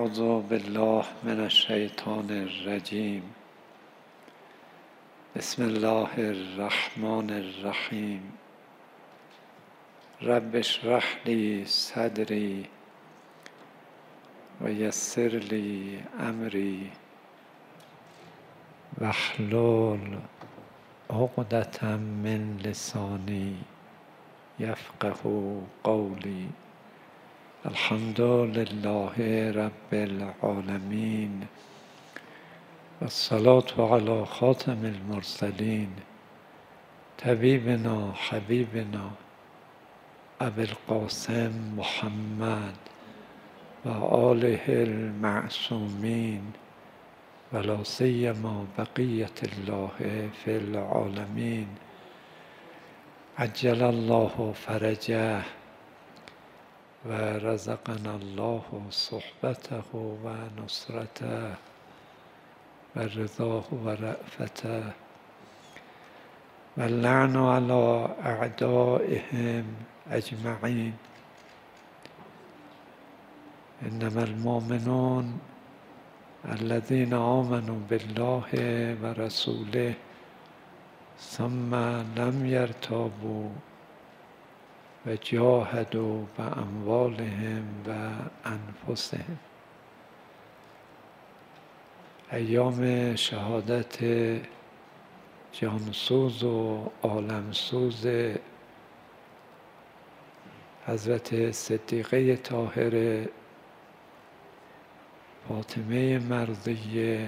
أعوذ بالله من الشیطان الرجیم. بسم الله الرحمن الرحیم. رب اشرح لی صدری و یسر لی امری واحلل عقدة من لسانی یفقهوا قولی. الحمد لله رب العالمین و الصلاة علی خاتم المرسلین طبیبنا حبیبنا ابی القاسم محمد و آله المعصومین و لا سیما بقیة الله فی العالمین. عجل الله فرجه و رزقنا الله صحبته و نصرته و رضاه و رأفته و اللعن علی اعدائهم اجمعین. انما المؤمنون الذين آمنوا بالله و رسوله ثم لم يرتابوا و جاهدوا باموالهم و انفسهم. ایام شهادت جانسوز و عالمسوز حضرت صدیقه طاهره فاطمه مرضیه،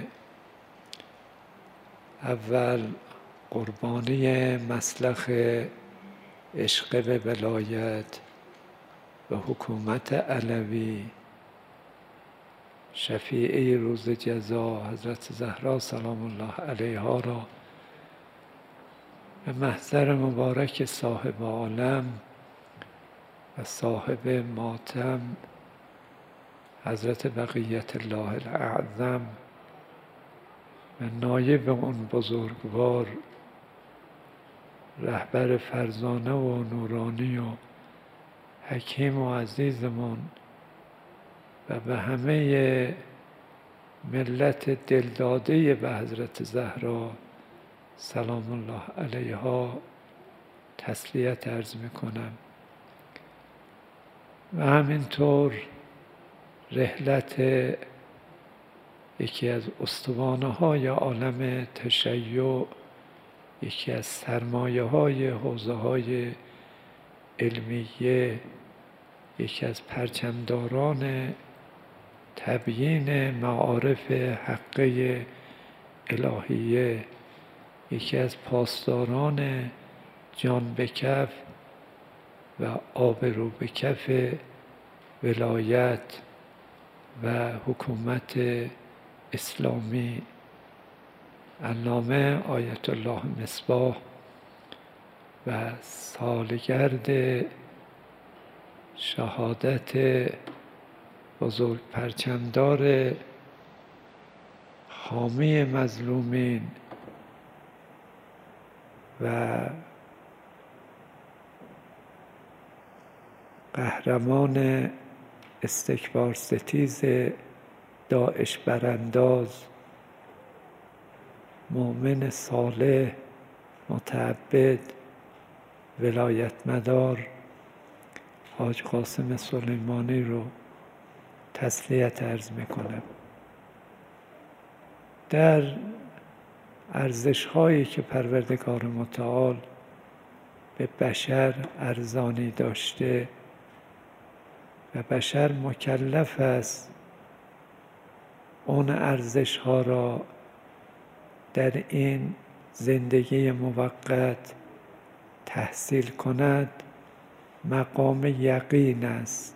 اول قربانی مسلخ عشق به ولایت و حکومت علوی، شفیعه روز جزا حضرت زهرا سلام الله علیها را به محضر مبارک صاحب عالم و صاحب ماتم حضرت بقیت الله الاعظم و نایب اون بزرگوار رهبر فرزانه و نورانی و حکیم و عزیزمون و به همه ملت دلداده به حضرت زهرا سلام الله علیها تسلیت عرض میکنم. و همینطور رحلت یکی از استوانه های عالم تشیع، یکی از سرمایه های حوزه های علمیه، یکی از پرچمداران تبیین معارف حقه الهیه، یکی از پاسداران جان به کف و آبرو به کف ولایت و حکومت اسلامی، علامه آیت الله مصباح و سالگرد شهادت بزرگ پرچمدار حامی مظلومین و قهرمان استکبار ستیز داعش برانداز، مؤمن صالح متعبد ولایت مدار حاج قاسم سلیمانی رو تسلیت عرض میکنم. در ارزش هایی که پروردگار متعال به بشر ارزانی داشته و بشر مکلف است اون ارزش ها را در این زندگی موقت تحصیل کند، مقام یقین است.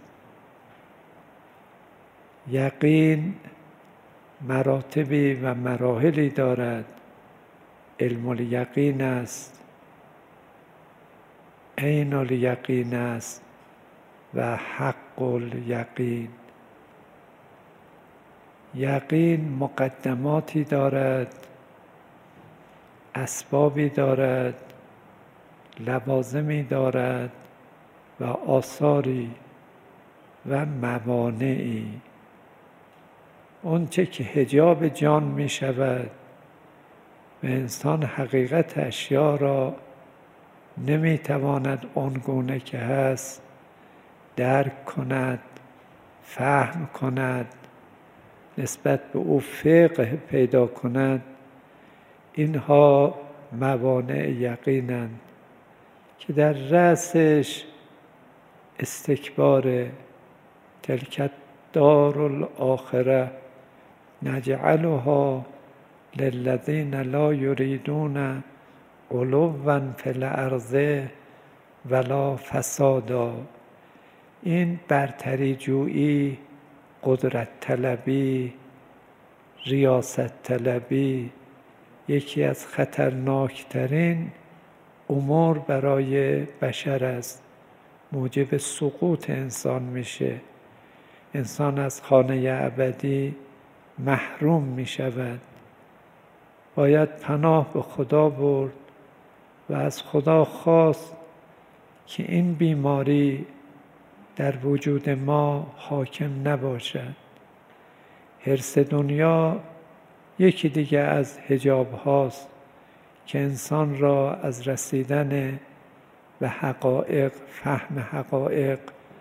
یقین مراتبی و مراحلی دارد. علم الیقین است، عین الیقین است و حق الیقین. یقین مقدماتی دارد، اسبابی دارد، لوازمی دارد و آثاری و موانعی. اون چه که حجاب جان می شود و انسان حقیقت اشیا را نمی تواند آنگونه که هست درک کند، فهم کند، نسبت به او فقه پیدا کند. اینها موانع یقینند که در رأسش استکبار تلک الدار الاخره نجعلها للذین لا یریدون علوا فی الارض ولا فسادا. این برتری جویی، قدرت طلبی، ریاست طلبی یکی از خطرناکترین امور برای بشر است. موجب سقوط انسان میشه. انسان از خانه ابدی محروم می شود. باید پناه به خدا برد و از خدا خواست که این بیماری در وجود ما حاکم نباشد. حرص دنیا یکی دیگه از حجاب هاست که انسان را از رسیدن به حقایق، فهم حقایق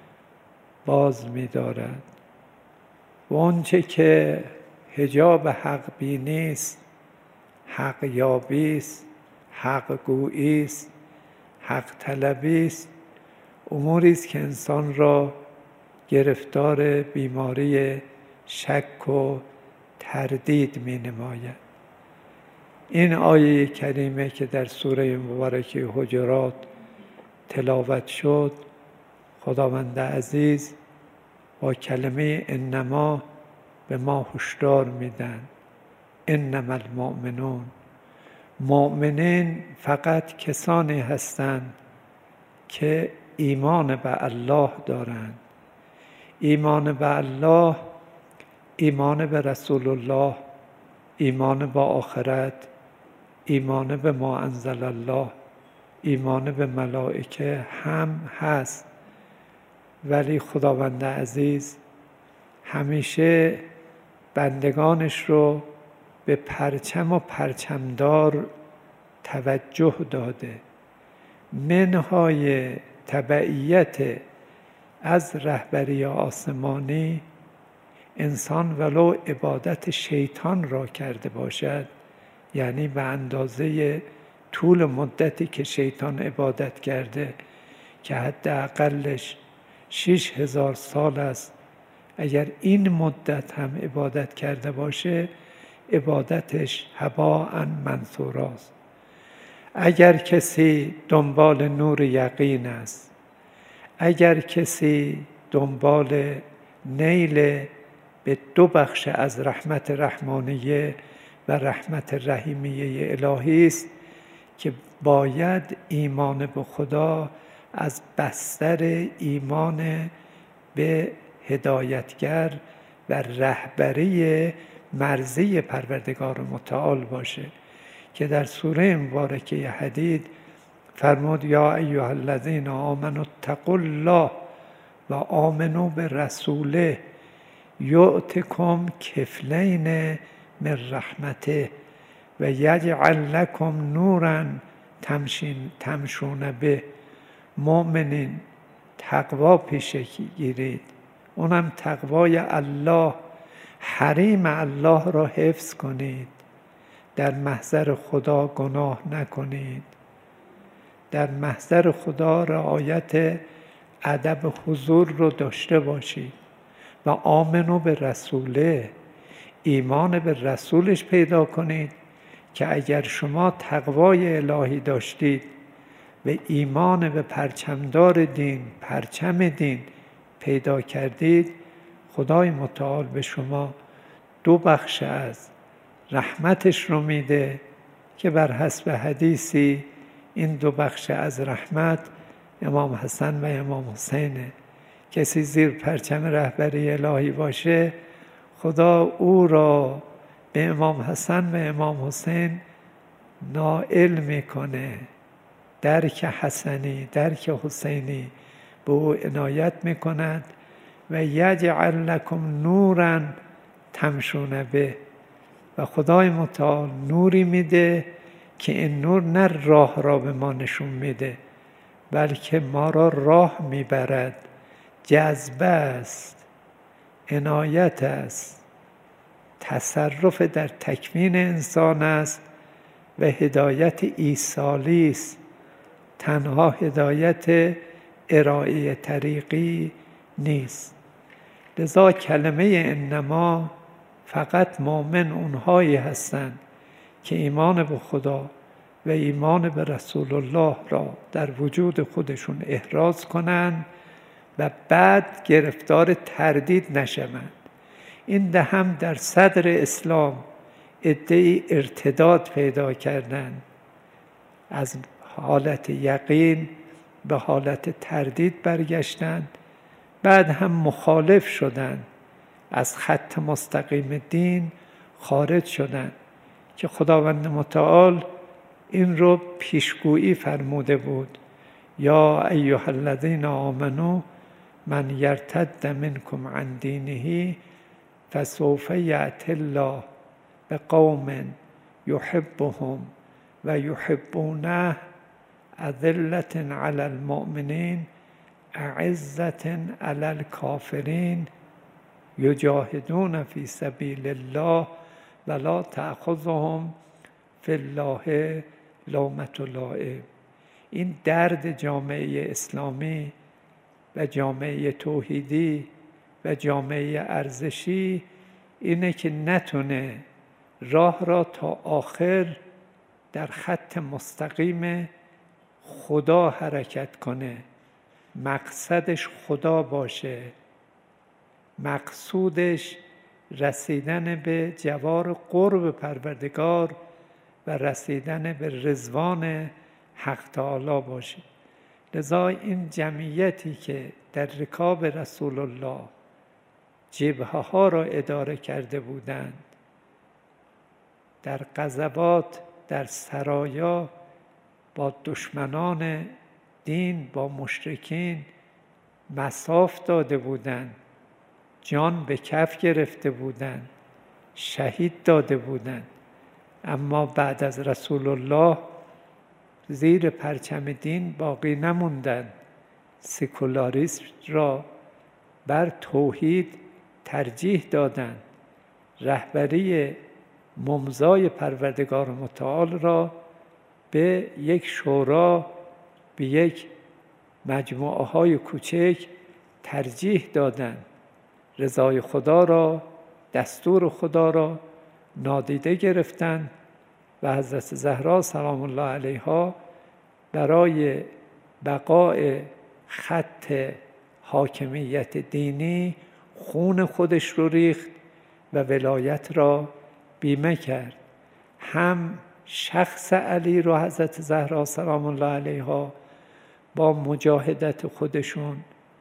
باز می دارد. و آنچه که حجاب حق بینی است، حق یابی است، حق گویی است، حق طلبی است، اموری است که انسان را گرفتار بیماری شک و تردید می نماید. این آیه کریمه که در سوره مبارکه حجرات تلاوت شد، خداوند عزیز با کلمه انما به ما هشدار میدن. انما المؤمنون، مؤمنین فقط کسانی هستند که ایمان به الله دارند. ایمان به الله، ایمان به رسول الله، ایمان به آخرت، ایمان به ما انزل الله، ایمان به ملائکه هم هست. ولی خداوند عزیز همیشه بندگانش رو به پرچم و پرچمدار توجه داده. منهای تبعیت از رهبری آسمانی، انسان ولو عبادت شیطان را کرده باشد، یعنی به اندازه طول مدتی که شیطان عبادت کرده که حداقلش 6000 سال است، اگر این مدت هم عبادت کرده باشه عبادتش هباء منثوراست. اگر کسی دنبال نور یقین است، اگر کسی دنبال نیل به 2 بخش از رحمت رحمانیه و رحمت رحیمیه الهی است که باید ایمان به خدا از بستر ایمان به هدایتگر و رهبری مرضی پروردگار متعال باشه که در سوره مبارکه حدید فرمود یا ایها الذین آمنوا اتقوا الله و آمنوا برسوله یؤتکم کفلین من رحمته و یجعل لکم نورا تمشون به. مؤمنین تقوا پیشه گیرید، اونم تقوای الله، حریم الله را حفظ کنید، در محضر خدا گناه نکنید، در محضر خدا رعایت ادب حضور رو داشته باشید و آمنو به رسوله، ایمان به رسولش پیدا کنید که اگر شما تقوای الهی داشتید و ایمان به پرچمدار دین، پرچم دین پیدا کردید، خدای متعال به شما 2 بخش از رحمتش رو میده که بر حسب حدیثی این 2 بخش از رحمت امام حسن و امام حسینه. کسی زیر پرچم رهبری الهی باشه، خدا او را به امام حسن و امام حسین نائل میکنه، درک حسنی، درک حسینی به او عنایت میکند و یجعل لکم نورا تمشون به. و خدای متعال نوری میده که این نور نه راه را به ما نشون میده، بلکه ما را راه میبرد. جذبه است، عنایت است، تصرف در تکوین انسان است و هدایت ایصالی است. تنها هدایت ارائه طریقی نیست. لذا کلمه انما فقط مؤمن اونهایی هستند که ایمان به خدا و ایمان به رسول الله را در وجود خودشون احراز کنند و بعد گرفتار تردید نشوند. این هم در صدر اسلام عده‌ای ارتداد پیدا کردند، از حالت یقین به حالت تردید برگشتند، بعد هم مخالف شدند، از خط مستقیم دین خارج شدند که خداوند متعال این رو پیشگویی فرموده بود: یا ایها الذین آمنوا من یرتد منکم عن دینه فسوف یأتی الله بقوم یحبهم و یحبونه اذلة علی المؤمنین اعزة علی الکافرین یجاهدون فی سبیل الله ولا تأخذهم فی الله لومة لائم. این درد جامعه اسلامی و جامعه توحیدی و جامعه ارزشی اینه که نتونه راه را تا آخر در خط مستقیم خدا حرکت کنه، مقصدش خدا باشه، مقصودش رسیدن به جوار قرب پروردگار و رسیدن به رضوان حق تعالی باشه. لذا این جمعیتی که در رکاب رسول الله جبهه ها را اداره کرده بودند، در غزوات، در سرایا با دشمنان دین، با مشرکین مصاف داده بودند، جان به کف گرفته بودند، شهید داده بودند، اما بعد از رسول الله زیر پرچم دین باقی نموندند. سکولاریسم را بر توحید ترجیح دادند. رهبری ممضای پروردگار متعال را به یک شورا، به یک مجموعه های کوچک ترجیح دادند. رضای خدا را، دستور خدا را نادیده گرفتند و حضرت زهرا سلام الله علیها برای بقای خط حاکمیت دینی خون خودش رو ریخت و ولایت را بیمه کرد. هم شخص علی رو حضرت زهرا سلام الله علیها با مجاهدت خودشون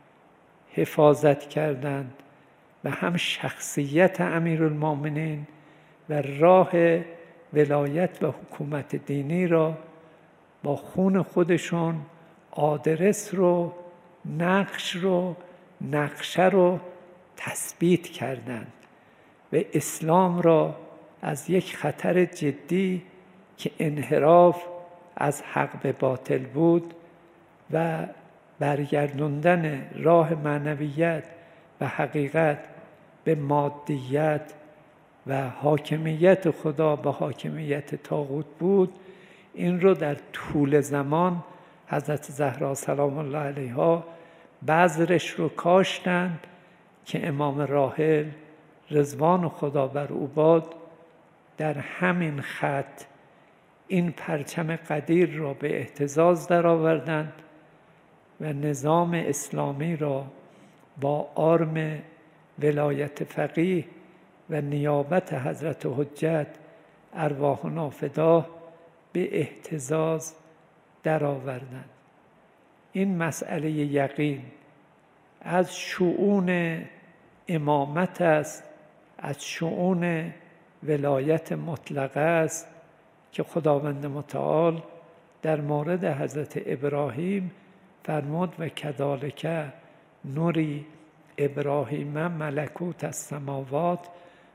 حفاظت کردند و هم شخصیت امیرالمؤمنین و راه ولایت و حکومت دینی را با خون خودشون آدرس رو، نقش رو، نقشه رو تثبیت کردند و اسلام را از یک خطر جدی که انحراف از حق به باطل بود و برگردوندن راه معنویت و حقیقت به مادیت و حاکمیت خدا به حاکمیت طاغوت بود، این رو در طول زمان حضرت زهرا سلام الله علیها بذرش رو کاشتند که امام راحل رضوان خدا بر او باد در همین خط این پرچم قدیر را به اهتزاز درآوردند و نظام اسلامی را با آرم ولایت فقیه و نیابت حضرت حجت ارواحنا فداه به اهتزاز درآوردند. این مسئله یقین از شؤون امامت است، از شؤون ولایت مطلقه است که خداوند متعال در مورد حضرت ابراهیم فرمود و کذالک نوری ابراهیم ملکوت السماوات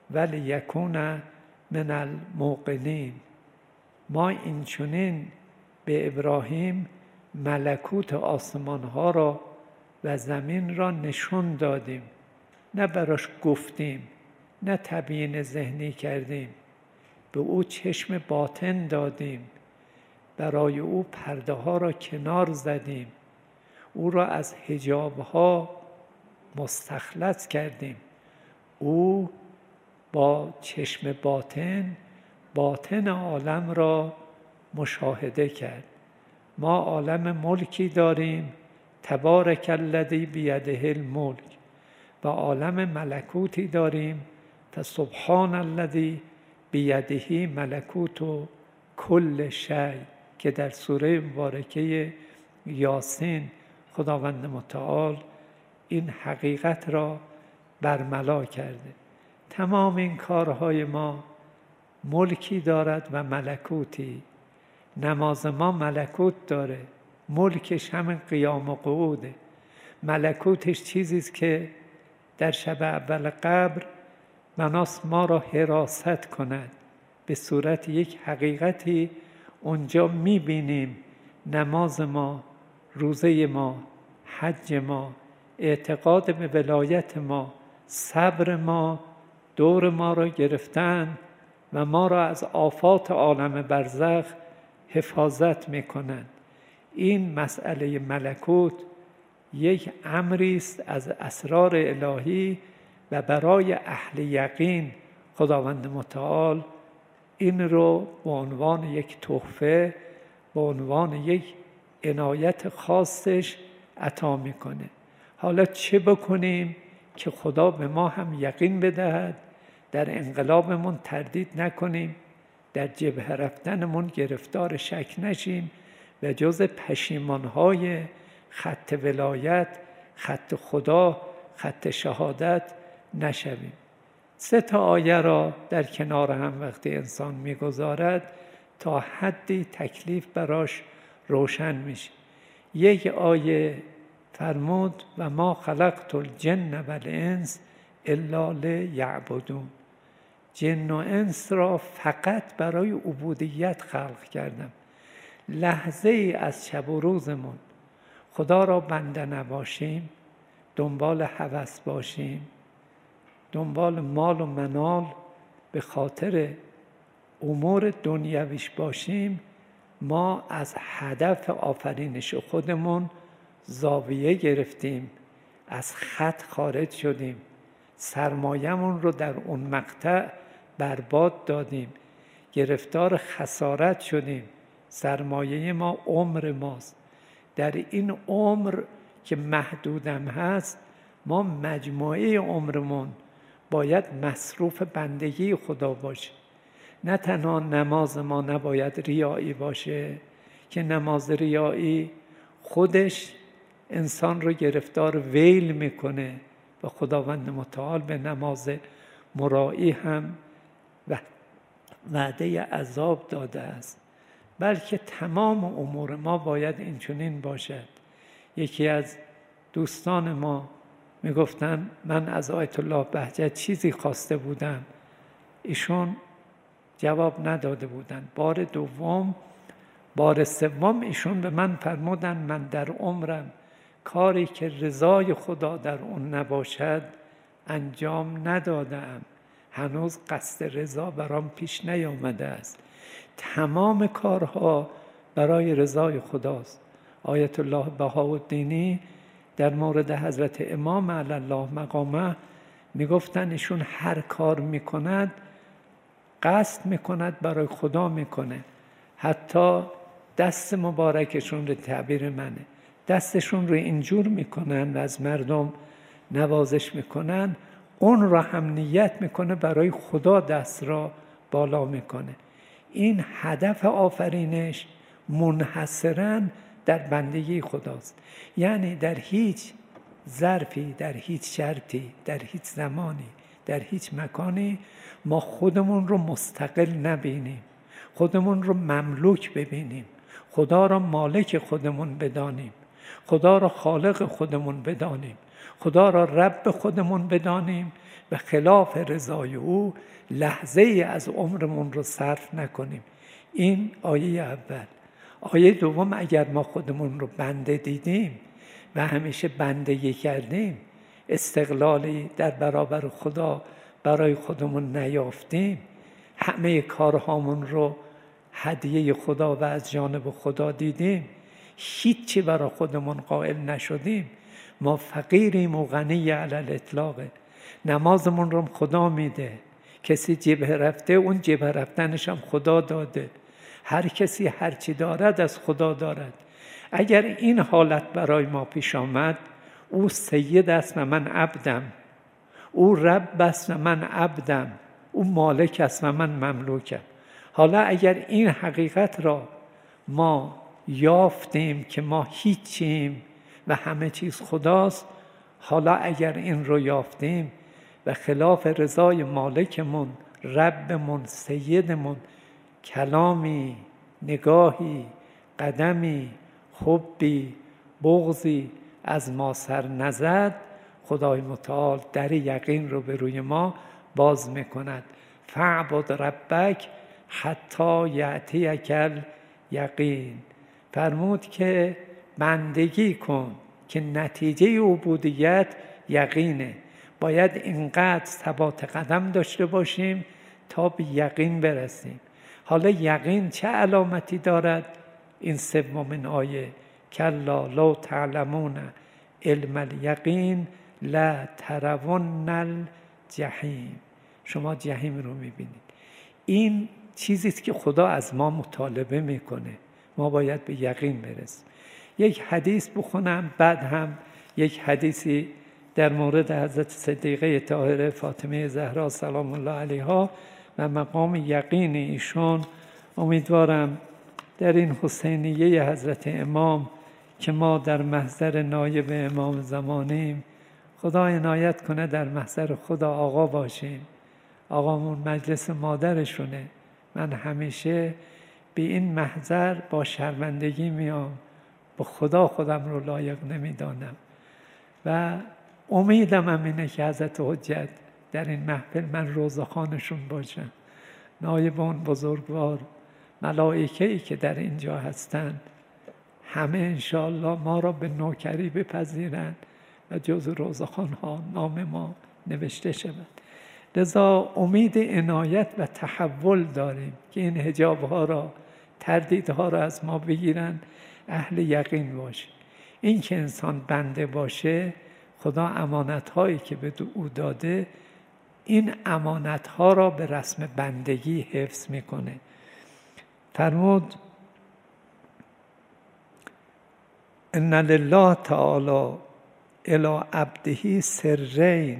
ولیکون من الموقنین. ما اینچنین به ابراهیم ملکوت آسمان ها را و زمین را نشون دادیم، نه براش گفتیم، نه تبیین ذهنی کردیم. به او چشم باطن دادیم، برای او پرده ها را کنار زدیم، او را از حجاب ها مستخلص کردیم. او با چشم باطن عالم را مشاهده کرد. ما عالم ملکی داریم، تبارک الذی بیده الملک، و عالم ملکوتی داریم، فسبحان الذی بیده ملکوت کل شیء، که در سوره مبارکه یاسین خداوند متعال این حقیقت را برملا کرده. تمام این کارهای ما ملکی دارد و ملکوتی. نماز ما ملکوت داره، ملکش همین قیام و قعوده. ملکوتش چیزیست که در شب اول قبر مناس ما را حراست کند. به صورت یک حقیقتی اونجا میبینیم نماز ما، روزه ما، حج ما، اعتقاد به ولایت ما، صبر ما دور ما را گرفتن و ما را از آفات عالم برزخ حفاظت میکنند. این مسئله ملکوت یک امری است از اسرار الهی و برای اهل یقین خداوند متعال این رو به عنوان یک تحفه، به عنوان یک عنایت خاصش عطا میکنه. حالا چه بکنیم که خدا به ما هم یقین بدهد، در انقلابمون تردید نکنیم، در جبهه رفتنمون گرفتار شک نشیم و جز پشیمانهای خط ولایت، خط خدا، خط شهادت نشویم. 3 آیه را در کنار هم وقتی انسان میگذارد تا حدی تکلیف براش روشن میشه. یک آیه فرمود و ما خلقت الجن و الانس الا لیعبدون. جن و انس را فقط برای عبودیت خلق کردم. لحظه ای از شب و روزمون خدا را بنده نباشیم، دنبال هوس باشیم، دنبال مال و منال به خاطر امور دنیویش باشیم، ما از هدف آفرینش خودمون زاویه گرفتیم، از خط خارج شدیم، سرمایه‌مون رو در اون مقطع برباد دادیم، گرفتار خسارت شدیم. سرمایه ما عمر ماست. در این عمر که محدودم هست، ما مجموعه عمرمون باید مصروف بندگی خدا باشه. نه تنها نماز ما نباید ریایی باشه که نماز ریایی خودش انسان رو گرفتار ویل میکنه و خداوند متعال به نماز مرایی هم وعده عذاب داده است، بلکه تمام امور ما باید اینچنین باشد. یکی از دوستان ما میگفتن من از آیت الله بهجت چیزی خواسته بودم، ایشون جواب نداده بودن. بار سوم ایشون به من فرمودن من در عمرم کاری که رضای خدا در اون نباشد انجام ندادم. هنوز قصد رضا برام پیش نیامده است. تمام کارها برای رضای خداست. آیت الله بهاءالدینی در مورد حضرت امام علی الله مقامه میگفتن ایشون هر کار میکند قصد میکند برای خدا میکنه. حتی دست مبارکشون رو، تعبیر منه، دستشون رو اینجور میکنن و از مردم نوازش میکنن، اون را هم نیت میکنه برای خدا دست را بالا میکنه. این هدف آفرینش منحصراً در بندگی خداست. یعنی در هیچ ظرفی، در هیچ شرطی، در هیچ زمانی، در هیچ مکانی ما خودمون رو مستقل نبینیم، خودمون رو مملوک ببینیم، خدا را مالک خودمون بدانیم، خدا را خالق خودمون بدانیم، خدا را رب خودمون بدانیم به خلاف رضای او لحظه ای از عمرمون رو صرف نکنیم. این آیه اول. آیه دوم، اگر ما خودمون رو بنده دیدیم و همیشه بندگی کردیم، استقلالی در برابر خدا برای خودمون نیافتیم، همه کارهامون رو هدیه خدا و از جانب خدا دیدیم، هیچی برای خودمون قائل نشدیم، ما فقیریم و غنی علی الاطلاق. نمازمون رو خدا میده، کسی جبهه رفته اون جبهه رفتنش هم خدا داده، هر کسی هر چی دارد از خدا دارد. اگر این حالت برای ما پیش آمد، او سید است و من عبدم، او رب است و من عبدم، او مالک است و من مملوکم. حالا اگر این حقیقت را ما یافتیم که ما هیچیم و همه چیز خداست، حالا اگر این رو یافتیم و خلاف رضای مالکمون، ربمون، سیدمون کلامی، نگاهی، قدمی، حبی، بغضی از ما سر نزد، خدای متعال در یقین رو به روی ما باز میکند. فاعبد ربک حتی یأتیک الیقین. فرمود که بندگی کن که نتیجه عبودیت یقینه. باید اینقدر ثبات قدم داشته باشیم تا به یقین برسیم. حالا یقین چه علامتی دارد؟ این سومین آیه، کلا لو تعلمون علم الیقین لا ترون الجحیم. شما جحیم رو میبینید. این چیزی است که خدا از ما مطالبه میکنه، ما باید به یقین برسیم. یک حدیث بخونم، بعد هم یک حدیثی در مورد حضرت صدیقه طاهره فاطمه زهرا سلام الله علیها و مقام یقین ایشون. امیدوارم در این حسینیه حضرت امام که ما در محضر نایب امام زمانیم، خدا عنایت کنه در محضر خدا آقا باشیم. آقامون مجلس مادرشونه. من همیشه به این محضر با شرمندگی میام، با خدا خودم رو لایق نمیدانم و امیدم هم اینه که حضرت حجت در این محفل من روزخوانشون باشم. نایب اون بزرگوار، ملائکه‌ای که در اینجا هستند، همه انشاءالله ما را به نوکری بپذیرند و جز روزخوان‌ها نام ما نوشته شود. لذا امید عنایت و تحول داریم که این حجاب‌ها را، تردیدها را از ما بگیرن، اهل یقین باشیم. این که انسان بنده باشه، خدا امانت‌هایی که به او داده، این امانت‌ها را به رسم بندگی حفظ میکنه. فرمود ان لله تعالی الی عبده سرین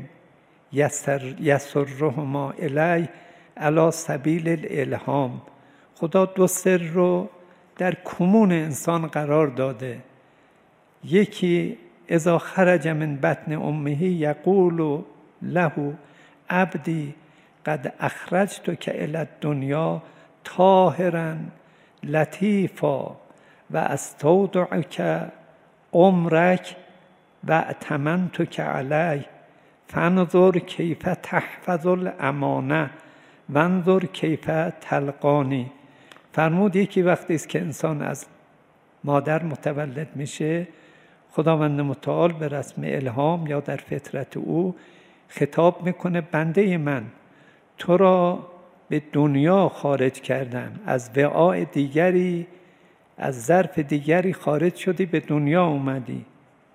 یسرهما الیه علی سبیل الالهام. خدا دو سر رو در کمون انسان قرار داده. یکی اذا خرج من بطن امه یقول له عبدی قد اخرجتک الی الدنیا طاهرا لطیفا و استودعک عمرک و ائتمنتک علیه فانظر کیف تحفظ الامانه وانظر کیف تلقانی. فرمود یکی وقتی است که انسان از مادر متولد میشه، خداوند متعال به رسم الهام یا در فطرت او خطاب میکنه بنده من، تو را به دنیا خارج کردم، از وعاء دیگری، از ظرف دیگری خارج شدی، به دنیا اومدی.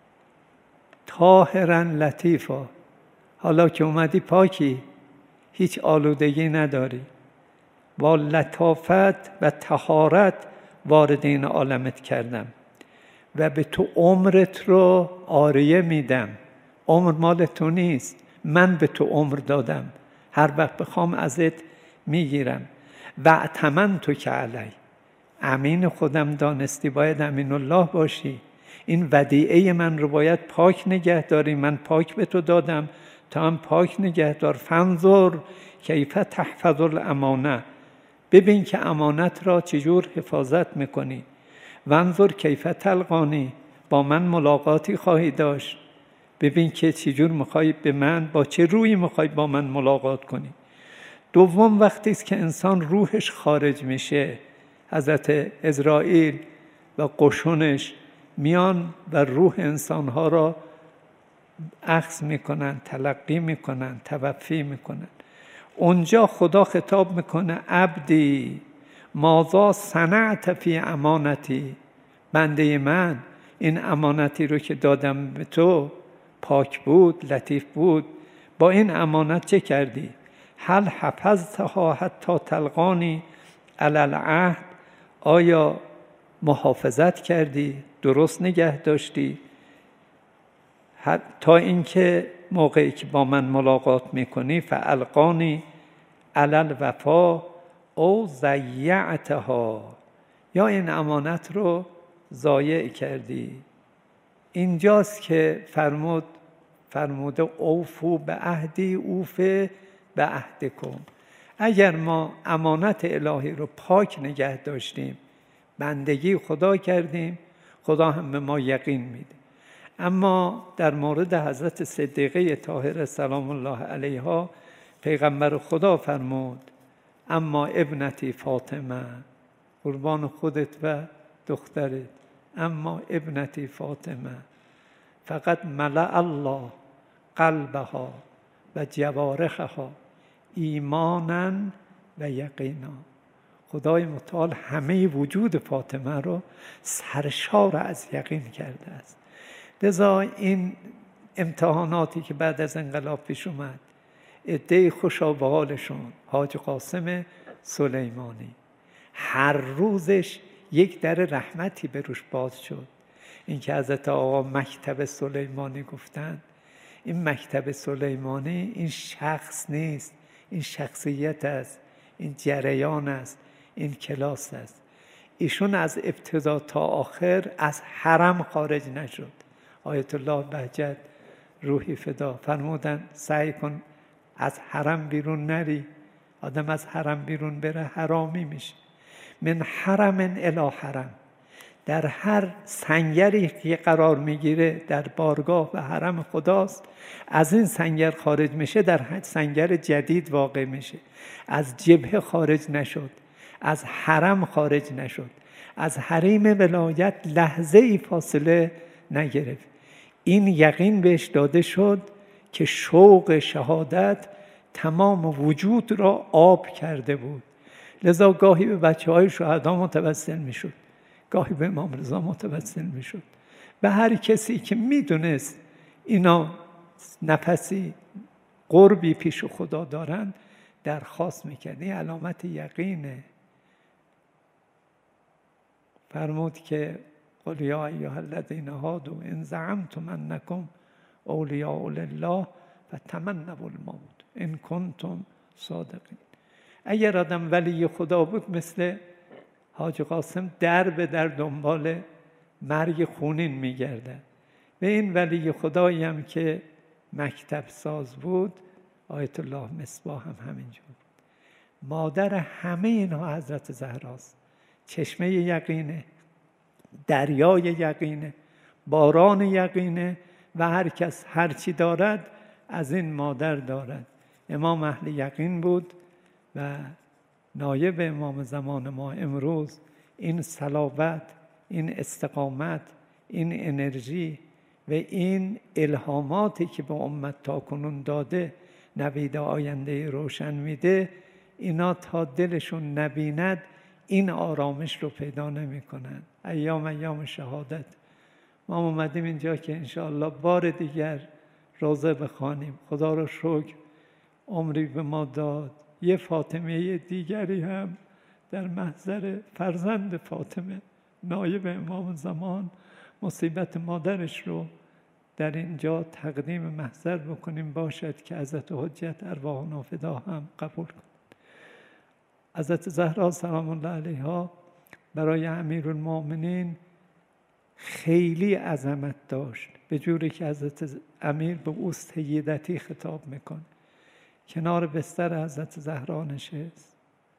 طاهرا لطیفا، حالا که اومدی پاکی، هیچ آلودگی نداری، با لطافت و طهارت وارد این عالمت کردم و به تو عمرت رو عاریه میدم. عمر مال تو نیست، من به تو عمر دادم، هر وقت بخوام ازت میگیرم. و ائتمنتک علی، امین خودم دانستی، باید امین الله باشی. این ودیعه من رو باید پاک نگه داری، من پاک به تو دادم، تا هم پاک نگه دار. فانظر کیف تحفظ الامانه، ببین که امانت را چجور حفاظت میکنی. وانظر کیف تلقانی، با من ملاقاتی خواهی داشت. ببین که چجور میخوای به من، با چه رویی میخوای با من ملاقات کنی. دوم وقتی است که انسان روحش خارج میشه، حضرت عزرائیل و قشونش میان و روح انسانها را اخذ میکنن، تلقی میکنن، توفی میکنن. اونجا خدا خطاب میکنه عبدی ماذا صنعت فی امانتی، بنده من این امانتی رو که دادم به تو پاک بود، لطیف بود، با این امانت چه کردی؟ هل حفظتها حتی تلقانی علی العهد، آیا محافظت کردی، درست نگه داشتی تا اینکه موقعی که با من ملاقات میکنی فالقانی علی الوفا او ضیعتها، یا این امانت رو ضایع کردی. اینجاست که فرموده اوفو به عهدی اوفه به عهدکم. اگر ما امانت الهی رو پاک نگه داشتیم، بندگی خدا کردیم، خدا هم به ما یقین میده. اما در مورد حضرت صدیقه طاهره سلام الله علیها پیغمبر خدا فرمود اما ابنتی فاطمه، قربان خودت و دخترت، اما ابنتی فاطمه فقط ملأ الله قلبها و جوارحها ایمانا و یقینا. خدای متعال همه وجود فاطمه رو سرشار از یقین کرده است. لذا این امتحاناتی که بعد از انقلاب پیش اومد، عده‌ای خوشا به حالشون، حاج قاسم سلیمانی هر روزش یک در رحمتی به روش باز شد. این که حضرت آقا مکتب سلیمانی گفتن، این مکتب سلیمانی این شخص نیست، این شخصیت است، این جریان است، این کلاس است. ایشون از ابتدا تا آخر از حرم خارج نشد. آیت الله بهجت روحی فدا فرمودن سعی کن از حرم بیرون نری، آدم از حرم بیرون بره حرامی میشه. من حرم الی حرم، در هر سنگری که قرار میگیره در بارگاه و حرم خداست، از این سنگر خارج میشه در سنگر جدید واقع میشه. از جبهه خارج نشد، از حرم خارج نشد، از حریم ولایت لحظه ای فاصله نگرفت. این یقین بهش داده شد که شوق شهادت تمام وجود را آب کرده بود. لذا گاهی به بچه‌های شهدا متوسل میشد، گاهی به امام رضا متوسل میشد، به هر کسی که میدونست اینا نفسی قربی پیش خدا دارن درخواست میکرد. این علامت یقینه. فرمود که قل یا ایها الذین هادوا ان زعمتم انکم اولیاء لله فتمنوا الموت ان کنتم صادقین. اگر آدم ولی خدا بود مثل حاج قاسم در به در دنبال مرگ خونین میگرده. و این ولی خدایی هم که مکتب ساز بود، آیت الله مصباح هم همینجور بود. مادر همه اینها حضرت زهراست. چشمه یقینه، دریای یقینه، باران یقینه و هر کس هر چی دارد از این مادر دارد. امام اهل یقین بود و نایب امام زمان ما امروز این صلابت، این استقامت، این انرژی و این الهاماتی که به امت تا کنون داده، نوید آینده روشن میده، اینا تا دلشون نبیند این آرامش رو پیدا نمی کنن. ایام شهادت ما اومدیم اینجا که انشاءالله بار دیگر روزه بخوانیم. خدا رو شکر عمری به ما داد. یه فاطمه دیگری هم در محضر فرزند فاطمه نایب امام زمان مصیبت مادرش رو در اینجا تقدیم محضر بکنیم، باشد که حضرت حجت ارواحنا فدا هم قبول کن. حضرت زهرا سلام الله علیها برای امیرالمؤمنین خیلی عظمت داشت، به جوری که حضرت امیر به او سیدتی خطاب میکن. کنار بستر حضرت زهرا نشست،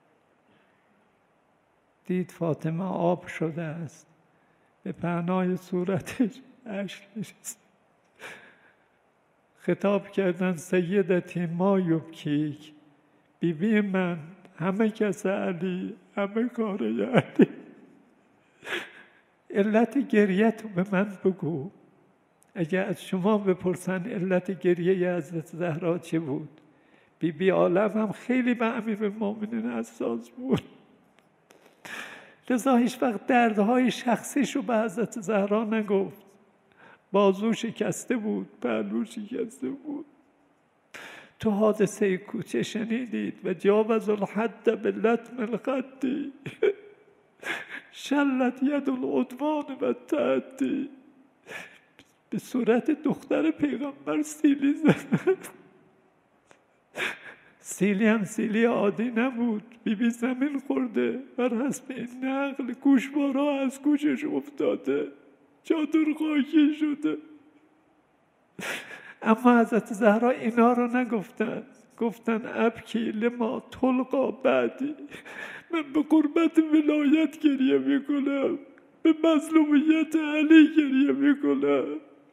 دید فاطمه آب شده است، به پهنای صورتش اشک نشست. خطاب کردن سیدتی ما یبکیک، بیبی من، همه کس علی، همه کار علی، علت گریت به من بگو. اگر از شما بپرسن علت گریه حضرت زهرا چه بود، بیبی عالم هم خیلی به امیرالمومنین حساس بود، لذا هیچ وقت دردهای شخصیشو به حضرت زهرا نگفت. بازو شکسته بود، پهلو شکسته بود. تو حادثه کوچه شنیدید و جاوز الحد به لطم الخدی شلت ید العدوان و تعدی. به صورت دختر پیغمبر سیلی زد. سیلی هم سیلی عادی نبود، بیبی زمین خورده، بر حسب این نقل گوشوارا از گوشش افتاده، چادر خاکی شده. اما حضرت زهرا اینا رو نگفتن، گفتن ابکی لما تلقا بعدی، من به قربت ولایت گریه میکنم، به مظلومیت علی گریه میکنم.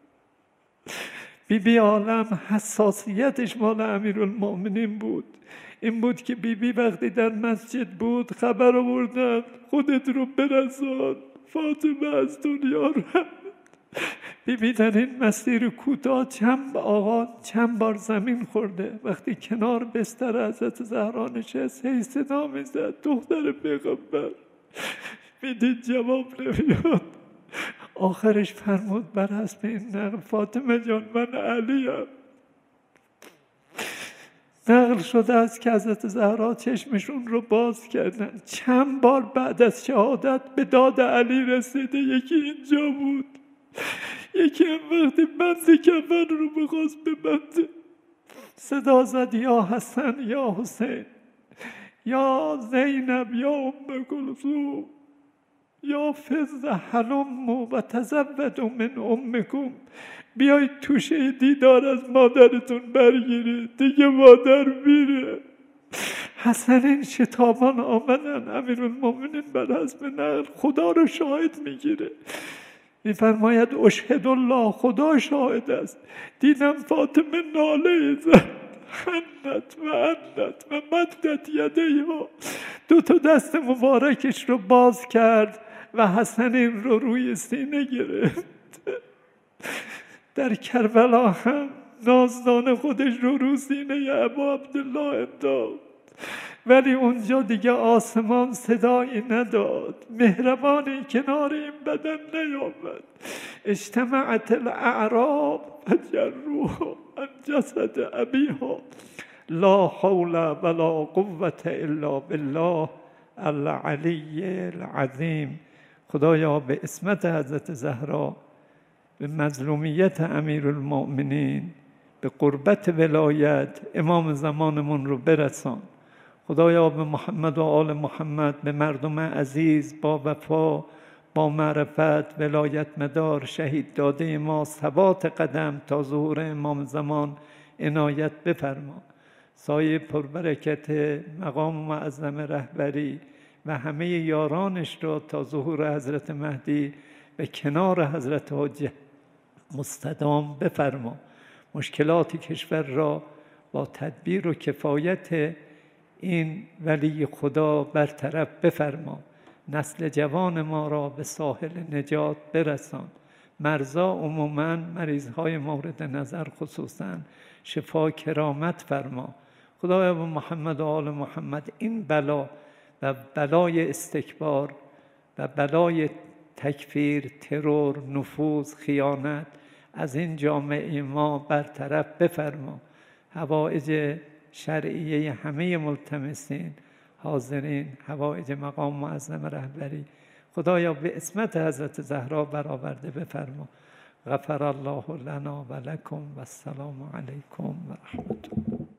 بیبی عالم حساسیتش مال امیرالمومنین بود. این بود که بیبی وقتی در مسجد بود خبر آوردن خودت رو برسان، فاطمه از دنیا رفت. بیبی در این مسیر کوتاه چند بار زمین خورده. وقتی کنار بستر حضرت زهرا نشست هی صدا میزد دختر پیغمبر، میدید جواب نمیاد. آخرش فرمود بر حسب این نقل فاطمه جان من علیم. نقل شده است که حضرت زهرا چشمشون رو باز کردن، چند بار بعد از شهادت به داد علی رسیده. یکی اینجا بود، یکی هم وقتی بند کفن رو بخواست ببنده صدا زد یا حسن یا حسین یا زینب یا ام کلثوم یا فضه هلموا و تزودوا من امکم. بیایید توشه دیدار از مادرتون برگیرید، دیگه مادر میره. حسنین شتابان آمدن. امیرالمومنین بر حسب نقل خدا رو شاهد میگیره، میفرماید اشهد الله، خدا شاهد است، دیدم فاطمه ناله زد، حنت و عنت و مدت یدیها، دو تا دست مبارکش رو باز کرد و حسنین رو روی سینه گرفت. در کربلا هم نازدان خودش رو سینه ابا عبدالله انداخت، ولی اونجا دیگه آسمان صدایی نداد، مهربانی کنار این بدن نیامد. اجتمعت الاعراب فجروها عن جسد ابیها لا حول ولا قوة الا بالله العلی العظیم. خدایا به عصمت حضرت زهرا، به مظلومیت امیرالمؤمنین، به قربت ولایت امام زمانمون رو برسان. خدایا به محمد و آل محمد، به مردم عزیز با وفا، با معرفت، ولایت مدار، شهید داده ما ثبات قدم تا ظهور امام زمان عنایت بفرما. سایه پربرکت مقام معظم رهبری و همه یارانش را تا ظهور حضرت مهدی به کنار حضرت حجه مستدام بفرما. مشکلات کشور را با تدبیر و کفایت این ولی خدا برطرف بفرما. نسل جوان ما را به ساحل نجات برسان. مرضا عموماً، مریضهای مورد نظر خصوصاً شفا کرامت فرما. خدایا به محمد و آل محمد این بلا و بلای استکبار و بلای تکفیر، ترور، نفوذ، خیانت از این جامعه ما برطرف بفرما. حوائج شرعیه همه ملتمسین حاضرین، حوائج مقام معظم رهبری خدایا به عصمت حضرت زهرا برآورده بفرما. غفر الله لنا و لکم و السلام علیکم و رحمت الله.